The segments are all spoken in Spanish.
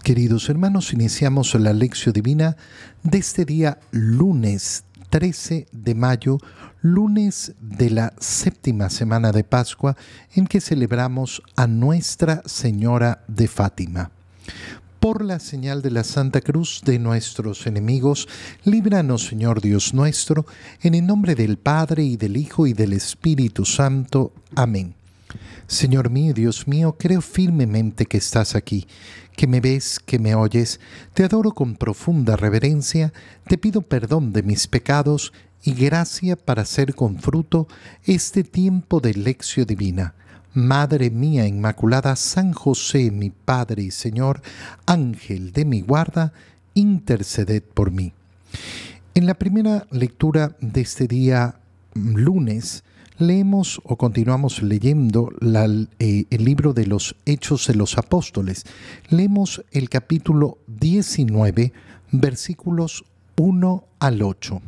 Queridos hermanos, iniciamos la lección divina de este día lunes 13 de mayo, lunes de la séptima semana de Pascua, en que celebramos a Nuestra Señora de Fátima. Por la señal de la Santa Cruz de nuestros enemigos, líbranos, Señor Dios nuestro, en el nombre del Padre, y del Hijo, y del Espíritu Santo. Amén. Señor mío, Dios mío, creo firmemente que estás aquí, que me ves, que me oyes. Te adoro con profunda reverencia, te pido perdón de mis pecados y gracia para hacer con fruto este tiempo de lección divina. Madre mía Inmaculada, San José, mi Padre y Señor, Ángel de mi guarda, interceded por mí. En la primera lectura de este día lunes, leemos o continuamos leyendo el libro de los Hechos de los Apóstoles. Leemos el capítulo 19, versículos 1 al 8.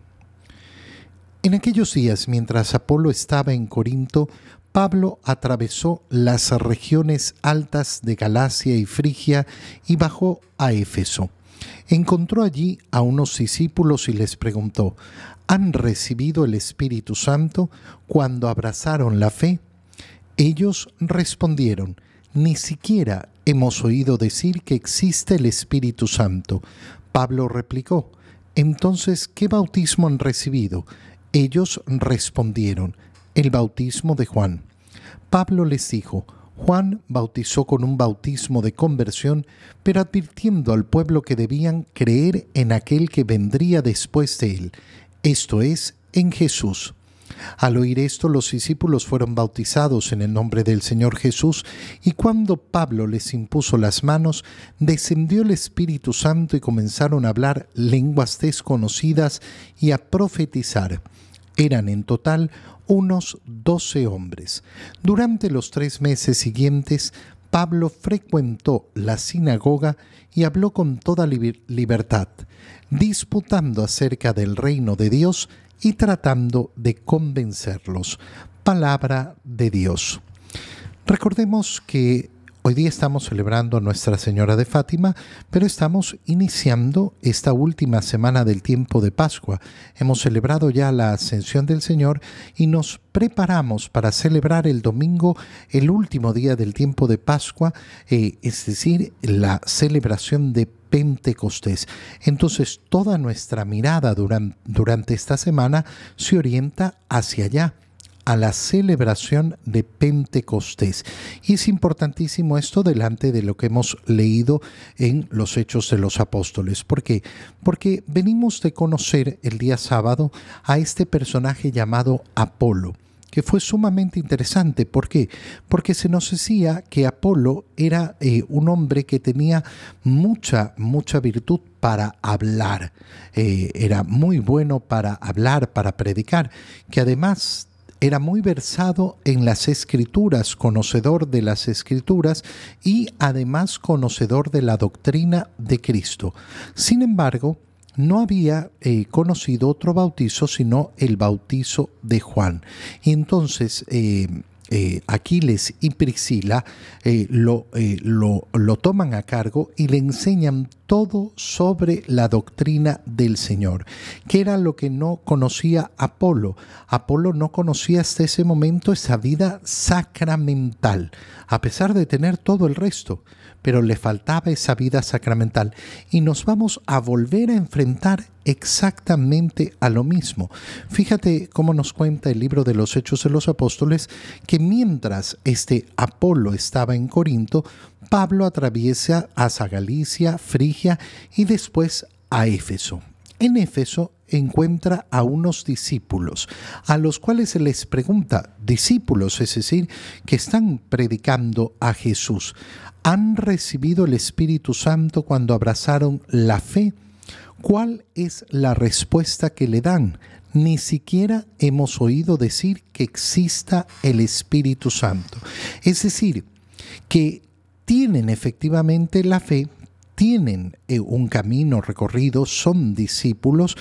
En aquellos días, mientras Apolo estaba en Corinto, Pablo atravesó las regiones altas de Galacia y Frigia y bajó a Éfeso. Encontró allí a unos discípulos y les preguntó: ¿Han recibido el Espíritu Santo cuando abrazaron la fe? Ellos respondieron: ni siquiera hemos oído decir que existe el Espíritu Santo. Pablo replicó: entonces, ¿qué bautismo han recibido? Ellos respondieron: el bautismo de Juan. Pablo les dijo: Juan bautizó con un bautismo de conversión, pero advirtiendo al pueblo que debían creer en aquel que vendría después de él, esto es, en Jesús. Al oír esto, los discípulos fueron bautizados en el nombre del Señor Jesús, y cuando Pablo les impuso las manos, descendió el Espíritu Santo y comenzaron a hablar lenguas desconocidas y a profetizar. Eran en total unos 12 hombres. Durante los 3 meses siguientes, Pablo frecuentó la sinagoga y habló con toda libertad, disputando acerca del reino de Dios y tratando de convencerlos. Palabra de Dios. Recordemos que hoy día estamos celebrando a Nuestra Señora de Fátima, pero estamos iniciando esta última semana del tiempo de Pascua. Hemos celebrado ya la Ascensión del Señor y nos preparamos para celebrar el domingo, el último día del tiempo de Pascua, es decir, la celebración de Pentecostés. Entonces, toda nuestra mirada durante esta semana se orienta hacia allá, a la celebración de Pentecostés. Y es importantísimo esto delante de lo que hemos leído en los Hechos de los Apóstoles. ¿Por qué? Porque venimos de conocer el día sábado a este personaje llamado Apolo, que fue sumamente interesante. ¿Por qué? Porque se nos decía que Apolo era un hombre que tenía mucha virtud para hablar. Era muy bueno para hablar, para predicar, que además era muy versado en las Escrituras, conocedor de las Escrituras y además conocedor de la doctrina de Cristo. Sin embargo, no había conocido otro bautizo sino el bautizo de Juan. Y entonces Aquiles y Priscila lo toman a cargo y le enseñan todo sobre la doctrina del Señor, que era lo que no conocía Apolo. Apolo no conocía hasta ese momento esa vida sacramental, a pesar de tener todo el resto, pero le faltaba esa vida sacramental. Y nos vamos a volver a enfrentar exactamente a lo mismo. Fíjate cómo nos cuenta el libro de los Hechos de los Apóstoles, que mientras Apolo estaba en Corinto, Pablo atraviesa hacia Galicia, Frigia y después a Éfeso. En Éfeso encuentra a unos discípulos, a los cuales se les pregunta, discípulos, es decir, que están predicando a Jesús, ¿han recibido el Espíritu Santo cuando abrazaron la fe? ¿Cuál es la respuesta que le dan? Ni siquiera hemos oído decir que exista el Espíritu Santo. Es decir, que tienen efectivamente la fe, tienen un camino recorrido, son discípulos,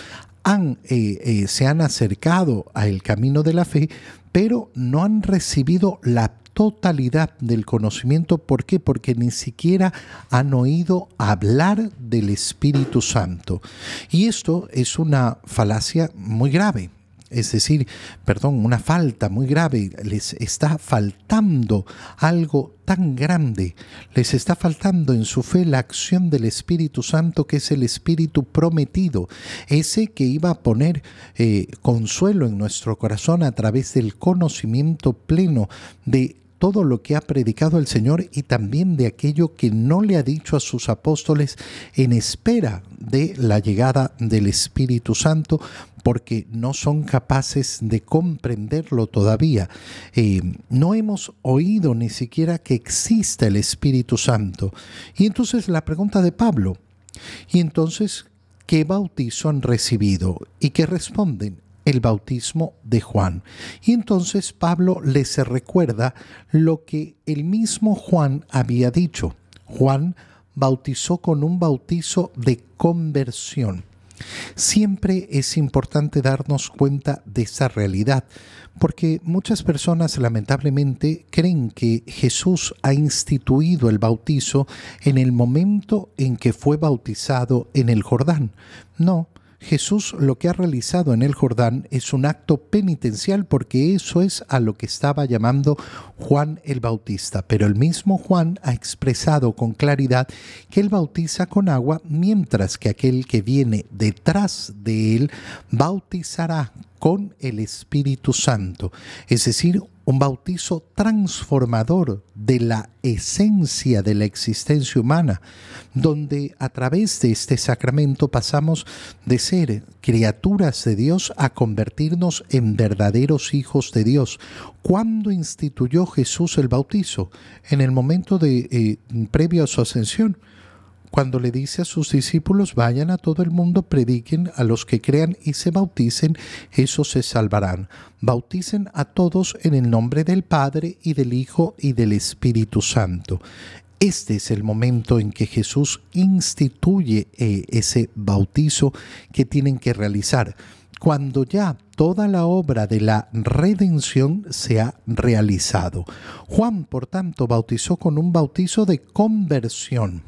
se han acercado al camino de la fe, pero no han recibido la totalidad del conocimiento. ¿Por qué? Porque ni siquiera han oído hablar del Espíritu Santo. Y esto es una falacia muy grave. Es decir, una falta muy grave. Les está faltando algo tan grande. Les está faltando en su fe la acción del Espíritu Santo, que es el Espíritu prometido. Ese que iba a poner consuelo en nuestro corazón a través del conocimiento pleno de todo lo que ha predicado el Señor y también de aquello que no le ha dicho a sus apóstoles en espera de la llegada del Espíritu Santo, porque no son capaces de comprenderlo todavía. No hemos oído ni siquiera que exista el Espíritu Santo. Y entonces la pregunta de Pablo, ¿y entonces qué bautizo han recibido? ¿Y qué responden? El bautismo de Juan. Y entonces Pablo les recuerda lo que el mismo Juan había dicho. Juan bautizó con un bautizo de conversión. Siempre es importante darnos cuenta de esa realidad, porque muchas personas lamentablemente creen que Jesús ha instituido el bautizo en el momento en que fue bautizado en el Jordán. No. Jesús lo que ha realizado en el Jordán es un acto penitencial, porque eso es a lo que estaba llamando Juan el Bautista. Pero el mismo Juan ha expresado con claridad que él bautiza con agua, mientras que aquel que viene detrás de él bautizará con el Espíritu Santo. Es decir, un bautizo transformador de la esencia de la existencia humana, donde a través de este sacramento pasamos de ser criaturas de Dios a convertirnos en verdaderos hijos de Dios. ¿Cuándo instituyó Jesús el bautizo? En el momento previo a su ascensión, cuando le dice a sus discípulos: vayan a todo el mundo, prediquen, a los que crean y se bauticen, esos se salvarán. Bauticen a todos en el nombre del Padre y del Hijo y del Espíritu Santo. Este es el momento en que Jesús instituye ese bautizo que tienen que realizar, cuando ya toda la obra de la redención se ha realizado. Juan, por tanto, bautizó con un bautizo de conversión,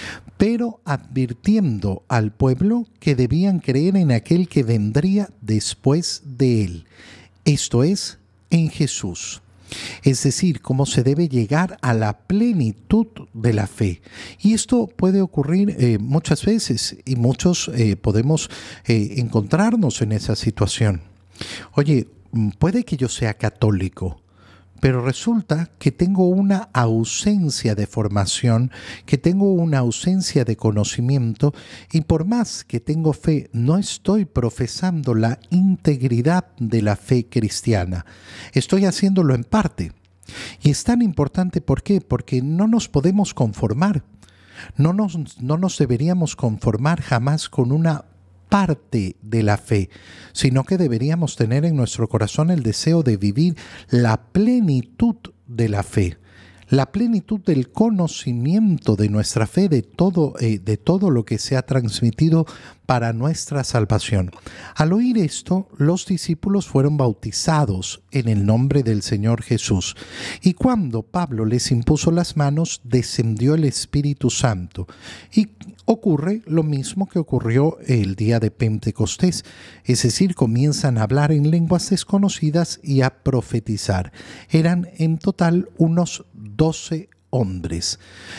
pero advirtiendo al pueblo que debían creer en aquel que vendría después de él, esto es, en Jesús. Es decir, cómo se debe llegar a la plenitud de la fe. Y esto puede ocurrir muchas veces, y muchos podemos encontrarnos en esa situación. Oye, puede que yo sea católico, pero resulta que tengo una ausencia de formación, que tengo una ausencia de conocimiento, y por más que tengo fe, no estoy profesando la integridad de la fe cristiana. Estoy haciéndolo en parte. Y es tan importante, ¿por qué? Porque no nos podemos conformar. No nos deberíamos conformar jamás con una parte de la fe, sino que deberíamos tener en nuestro corazón el deseo de vivir la plenitud de la fe, la plenitud del conocimiento de nuestra fe, de todo lo que se ha transmitido para nuestra salvación. Al oír esto, los discípulos fueron bautizados en el nombre del Señor Jesús. Y cuando Pablo les impuso las manos, descendió el Espíritu Santo. Y ocurre lo mismo que ocurrió el día de Pentecostés. Es decir, comienzan a hablar en lenguas desconocidas y a profetizar. Eran en total unos 12 hombres.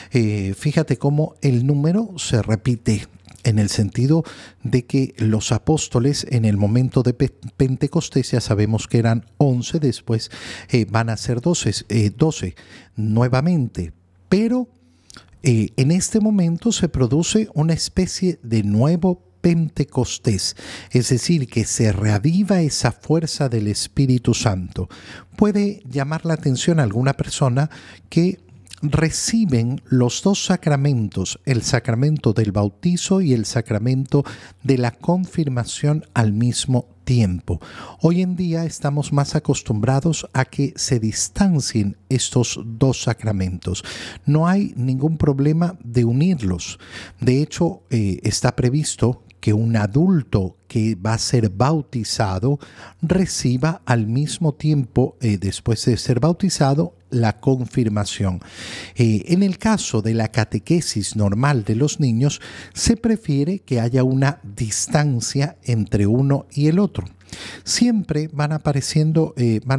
Fíjate cómo el número se repite, en el sentido de que los apóstoles en el momento de Pentecostés ya sabemos que eran 11, después van a ser 12 nuevamente, pero en este momento se produce una especie de nuevo Pentecostés, es decir, que se reaviva esa fuerza del Espíritu Santo. Puede llamar la atención a alguna persona que reciben los dos sacramentos, el sacramento del bautizo y el sacramento de la confirmación al mismo tiempo. Hoy en día estamos más acostumbrados a que se distancien estos dos sacramentos. No hay ningún problema de unirlos. De hecho, está previsto que un adulto que va a ser bautizado reciba al mismo tiempo, después de ser bautizado, la confirmación. En el caso de la catequesis normal de los niños, se prefiere que haya una distancia entre uno y el otro. Siempre van apareciendo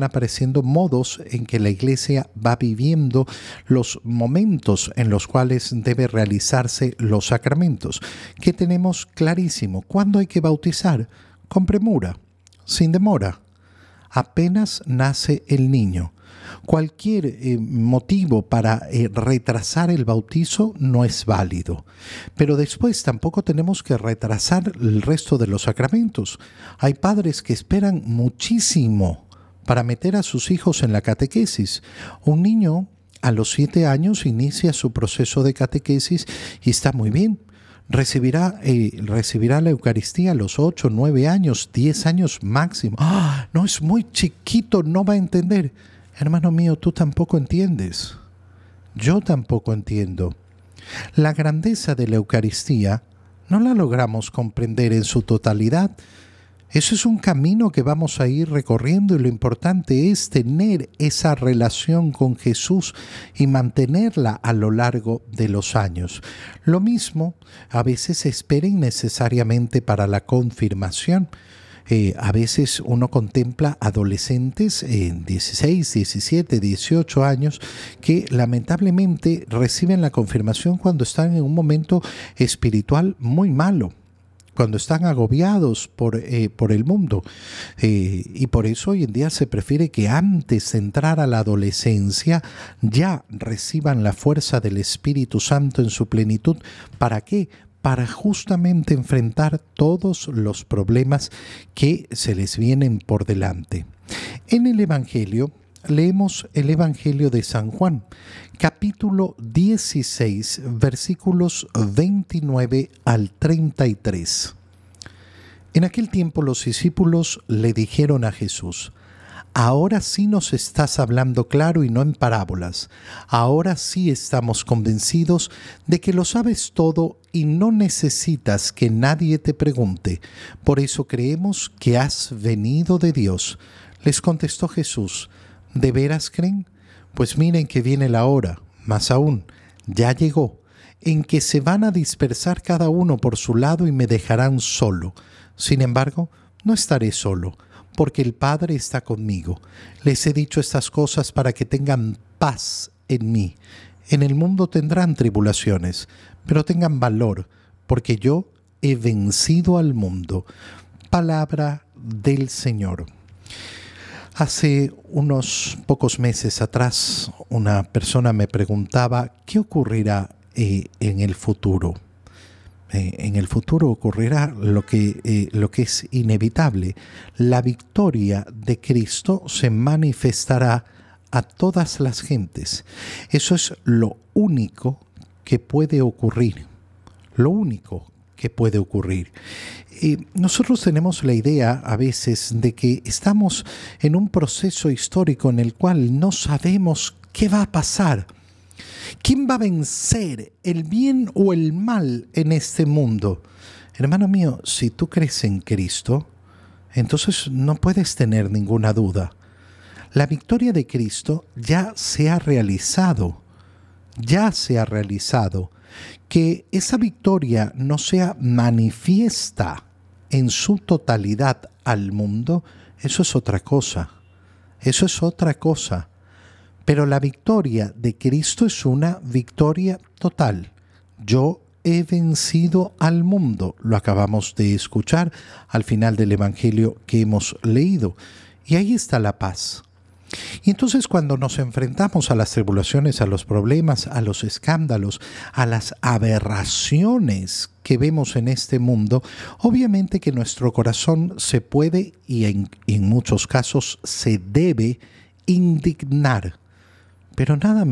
modos en que la Iglesia va viviendo los momentos en los cuales debe realizarse los sacramentos, que tenemos clarísimo. ¿Cuándo hay que bautizar? Con premura, sin demora. Apenas nace el niño. Cualquier motivo para retrasar el bautizo no es válido. Pero después tampoco tenemos que retrasar el resto de los sacramentos. Hay padres que esperan muchísimo para meter a sus hijos en la catequesis. Un niño a los 7 años inicia su proceso de catequesis y está muy bien. Recibirá la Eucaristía a los 8, 9 años, 10 años máximo. No, es muy chiquito, no va a entender. Hermano mío, tú tampoco entiendes. Yo tampoco entiendo. La grandeza de la Eucaristía no la logramos comprender en su totalidad. Eso es un camino que vamos a ir recorriendo y lo importante es tener esa relación con Jesús y mantenerla a lo largo de los años. Lo mismo a veces se espera innecesariamente para la confirmación. A veces uno contempla adolescentes en 16, 17, 18 años que lamentablemente reciben la confirmación cuando están en un momento espiritual muy malo, cuando están agobiados por el mundo. Y por eso hoy en día se prefiere que antes de entrar a la adolescencia ya reciban la fuerza del Espíritu Santo en su plenitud. ¿Para qué? Para justamente enfrentar todos los problemas que se les vienen por delante. En el Evangelio, leemos el Evangelio de San Juan, capítulo 16, versículos 29 al 33. En aquel tiempo los discípulos le dijeron a Jesús: ahora sí nos estás hablando claro y no en parábolas. Ahora sí estamos convencidos de que lo sabes todo y no necesitas que nadie te pregunte. Por eso creemos que has venido de Dios. Les contestó Jesús: ¿de veras creen? Pues miren que viene la hora, más aún, ya llegó, en que se van a dispersar cada uno por su lado y me dejarán solo. Sin embargo, no estaré solo, porque el Padre está conmigo. Les he dicho estas cosas para que tengan paz en mí. En el mundo tendrán tribulaciones, pero tengan valor, porque yo he vencido al mundo. Palabra del Señor. Hace unos pocos meses atrás, una persona me preguntaba qué ocurrirá en el futuro. En el futuro ocurrirá lo que es inevitable. La victoria de Cristo se manifestará a todas las gentes. Eso es lo único que puede ocurrir. Lo único que puede ocurrir. Nosotros tenemos la idea a veces de que estamos en un proceso histórico en el cual no sabemos qué va a pasar. ¿Quién va a vencer, el bien o el mal en este mundo? Hermano mío, si tú crees en Cristo, entonces no puedes tener ninguna duda. La victoria de Cristo ya se ha realizado. Ya se ha realizado. Que esa victoria no sea manifiesta en su totalidad al mundo, eso es otra cosa. Eso es otra cosa. Pero la victoria de Cristo es una victoria total. Yo he vencido al mundo. Lo acabamos de escuchar al final del Evangelio que hemos leído. Y ahí está la paz. Y entonces cuando nos enfrentamos a las tribulaciones, a los problemas, a los escándalos, a las aberraciones que vemos en este mundo, obviamente que nuestro corazón se puede y en muchos casos se debe indignar. Pero nada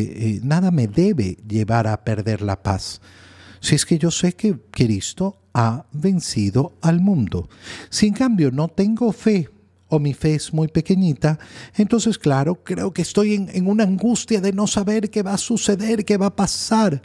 me debe llevar a perder la paz. Si es que yo sé que Cristo ha vencido al mundo. Si en cambio no tengo fe, o mi fe es muy pequeñita, entonces claro, creo que estoy en una angustia de no saber qué va a suceder, qué va a pasar.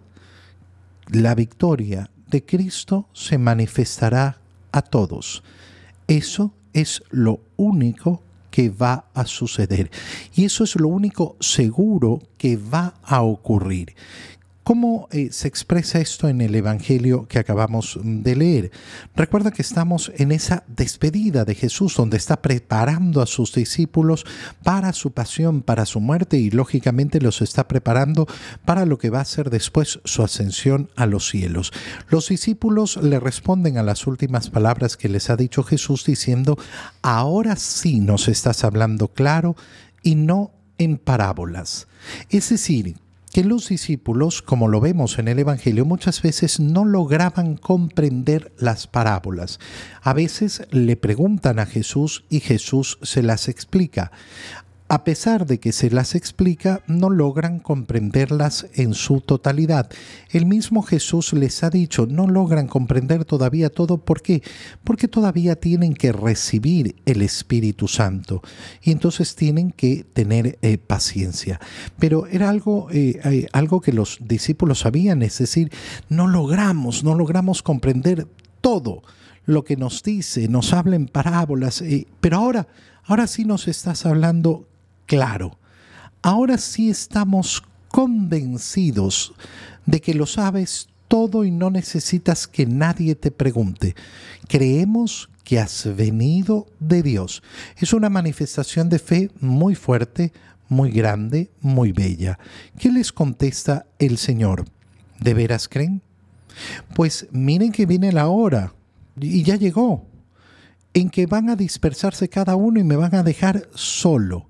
La victoria de Cristo se manifestará a todos. Eso es lo único que va a suceder. Y eso es lo único seguro que va a ocurrir. ¿Cómo se expresa esto en el Evangelio que acabamos de leer? Recuerda que estamos en esa despedida de Jesús, donde está preparando a sus discípulos para su pasión, para su muerte, y lógicamente los está preparando para lo que va a ser después su ascensión a los cielos. Los discípulos le responden a las últimas palabras que les ha dicho Jesús diciendo: ahora sí nos estás hablando claro y no en parábolas. Es decir, que los discípulos, como lo vemos en el Evangelio, muchas veces no lograban comprender las parábolas. A veces le preguntan a Jesús y Jesús se las explica. A pesar de que se las explica, no logran comprenderlas en su totalidad. El mismo Jesús les ha dicho, no logran comprender todavía todo. ¿Por qué? Porque todavía tienen que recibir el Espíritu Santo y entonces tienen que tener paciencia. Pero era algo que los discípulos sabían, es decir, no logramos comprender todo lo que nos dice, nos habla en parábolas, pero ahora sí nos estás hablando claro. Ahora sí estamos convencidos de que lo sabes todo y no necesitas que nadie te pregunte. Creemos que has venido de Dios. Es una manifestación de fe muy fuerte, muy grande, muy bella. ¿Qué les contesta el Señor? ¿De veras creen? Pues miren que viene la hora y ya llegó, en que van a dispersarse cada uno y me van a dejar solo.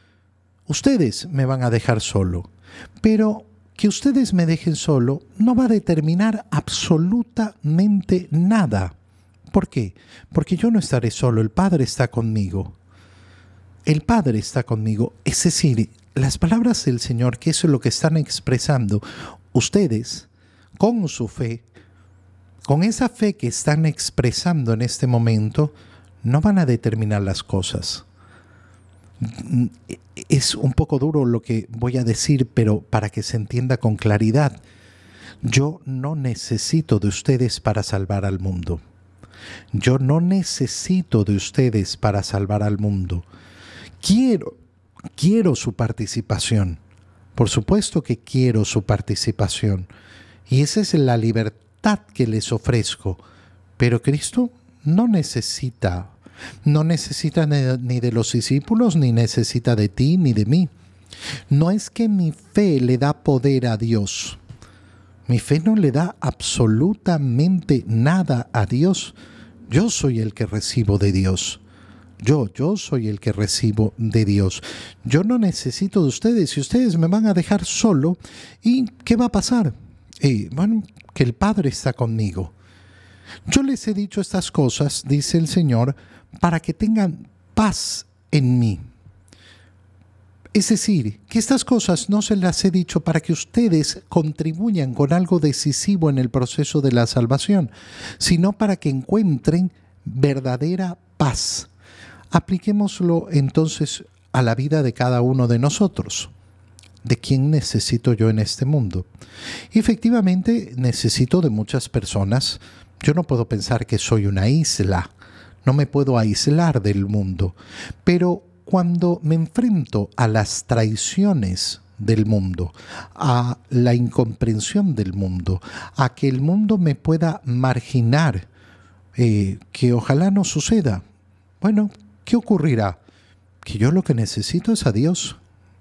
Ustedes me van a dejar solo, pero que ustedes me dejen solo no va a determinar absolutamente nada. ¿Por qué? Porque yo no estaré solo, el Padre está conmigo. El Padre está conmigo. Es decir, las palabras del Señor, que eso es lo que están expresando, ustedes, con su fe, con esa fe que están expresando en este momento, no van a determinar las cosas. Es un poco duro lo que voy a decir, pero para que se entienda con claridad. Yo no necesito de ustedes para salvar al mundo. Yo no necesito de ustedes para salvar al mundo. Quiero su participación. Por supuesto que quiero su participación. Y esa es la libertad que les ofrezco. Pero Cristo no necesita ni de los discípulos, ni necesita de ti, ni de mí. No es que mi fe le da poder a Dios. Mi fe no le da absolutamente nada a Dios. Yo soy el que recibo de Dios. Yo soy el que recibo de Dios. Yo no necesito de ustedes. Si ustedes me van a dejar solo, ¿y qué va a pasar? Bueno, que el Padre está conmigo. Yo les he dicho estas cosas, dice el Señor, para que tengan paz en mí. Es decir, que estas cosas no se las he dicho para que ustedes contribuyan con algo decisivo en el proceso de la salvación, sino para que encuentren verdadera paz. Apliquémoslo entonces a la vida de cada uno de nosotros. ¿De quién necesito yo en este mundo? Y efectivamente necesito de muchas personas. Yo no puedo pensar que soy una isla. No me puedo aislar del mundo. Pero cuando me enfrento a las traiciones del mundo, a la incomprensión del mundo, a que el mundo me pueda marginar, que ojalá no suceda, bueno, ¿qué ocurrirá? Que yo lo que necesito es a Dios.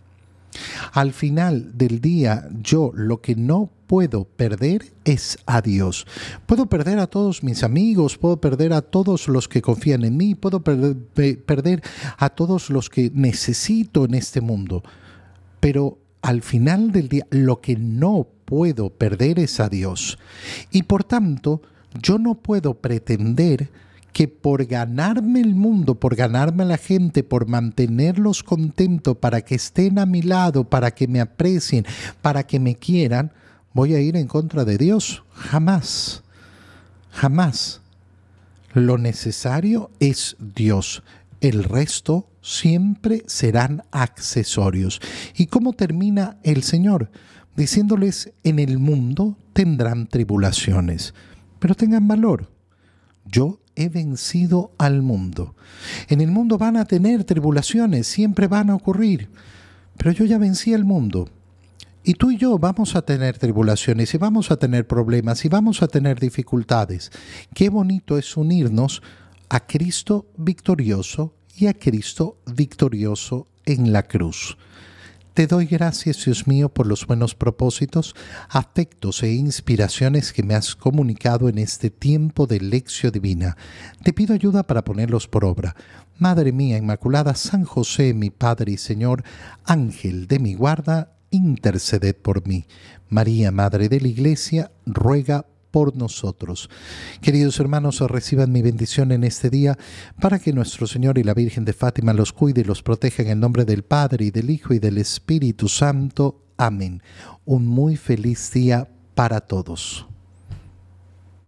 Al final del día, yo lo que no puedo perder es a Dios. Puedo perder a todos mis amigos, puedo perder a todos los que confían en mí, puedo perder a todos los que necesito en este mundo. Pero al final del día, lo que no puedo perder es a Dios. Y por tanto, yo no puedo pretender que por ganarme el mundo, por ganarme a la gente, por mantenerlos contentos, para que estén a mi lado, para que me aprecien, para que me quieran, voy a ir en contra de Dios. Jamás, jamás. Lo necesario es Dios. El resto siempre serán accesorios. ¿Y cómo termina el Señor? Diciéndoles, en el mundo tendrán tribulaciones, pero tengan valor. Yo he vencido al mundo. En el mundo van a tener tribulaciones, siempre van a ocurrir, pero yo ya vencí al mundo. Y tú y yo vamos a tener tribulaciones y vamos a tener problemas y vamos a tener dificultades. Qué bonito es unirnos a Cristo victorioso y a Cristo victorioso en la cruz. Te doy gracias, Dios mío, por los buenos propósitos, afectos e inspiraciones que me has comunicado en este tiempo de Lección Divina. Te pido ayuda para ponerlos por obra. Madre mía Inmaculada, San José, mi Padre y Señor, Ángel de mi guarda, interceded por mí. María, Madre de la Iglesia, ruega por nosotros. Queridos hermanos, reciban mi bendición en este día para que nuestro Señor y la Virgen de Fátima los cuide y los proteja en el nombre del Padre, y del Hijo, y del Espíritu Santo. Amén. Un muy feliz día para todos.